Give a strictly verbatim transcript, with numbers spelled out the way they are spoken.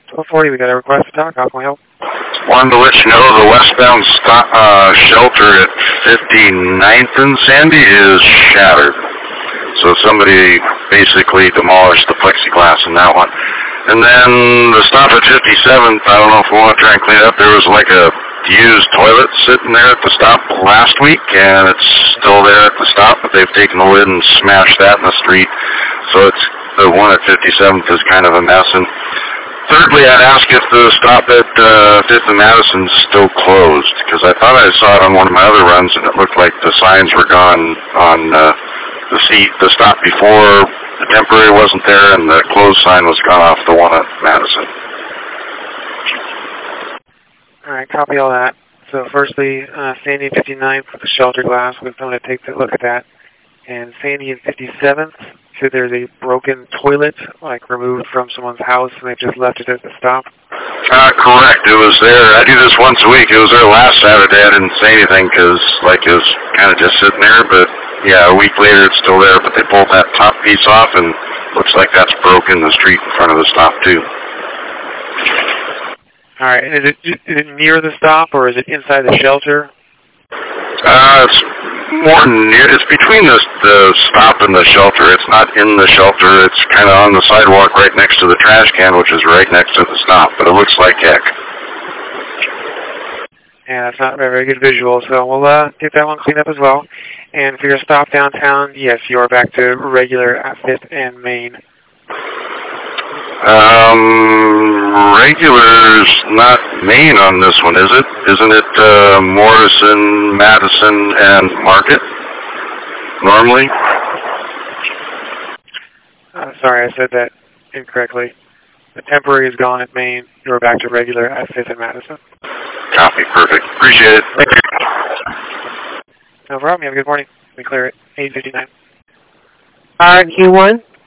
twelve forty, we got a request to talk. How can we help? Wanted to let you know the westbound stop, uh, shelter at fifty-ninth and Sandy is shattered. So somebody basically demolished the plexiglass in that one. And then the stop at fifty-seventh, I don't know if we want to try and clean it up. There was like a used toilet sitting there at the stop last week, and it's still there at the stop, but they've taken the lid and smashed that in the street. So it's the one at fifty-seventh is kind of a mess. And thirdly, I'd ask if the stop at uh, fifth and Madison's still closed, because I thought I saw it on one of my other runs, and it looked like the signs were gone on uh, the seat. The stop before the temporary wasn't there, and the closed sign was gone off the one at Madison. All right, copy all that. So firstly, uh, Sandy and fifty-ninth with the shelter glass, we're going to take a look at that. And Sandy and fifty-seventh, so there's a broken toilet, like removed from someone's house, and they've just left it at the stop? Uh, correct. It was there. I do this once a week. It was there last Saturday. I didn't say anything because, like, it was kind of just sitting there. But, yeah, a week later it's still there. But they pulled that top piece off, and looks like that's broken the street in front of the stop, too. All right. And is it, is it near the stop, or is it inside the shelter? Uh, it's more near. It's between the, the stop and the shelter. It's not in the shelter. It's kind of on the sidewalk right next to the trash can, which is right next to the stop. But it looks like heck. Yeah, that's not a very good visual. So we'll uh, get that one cleaned up as well. And for your stop downtown, yes, you are back to regular at fifth and Main. Um, regular's not Main on this one, is it? Isn't it uh, Morrison, Madison, and Market normally? Uh, sorry, I said that incorrectly. The temporary is gone at Main. You are back to regular at fifth and Madison. Copy. Perfect. Appreciate it. Thank you. No problem. You have a good morning. We clear it. eight fifty-nine. R Q one.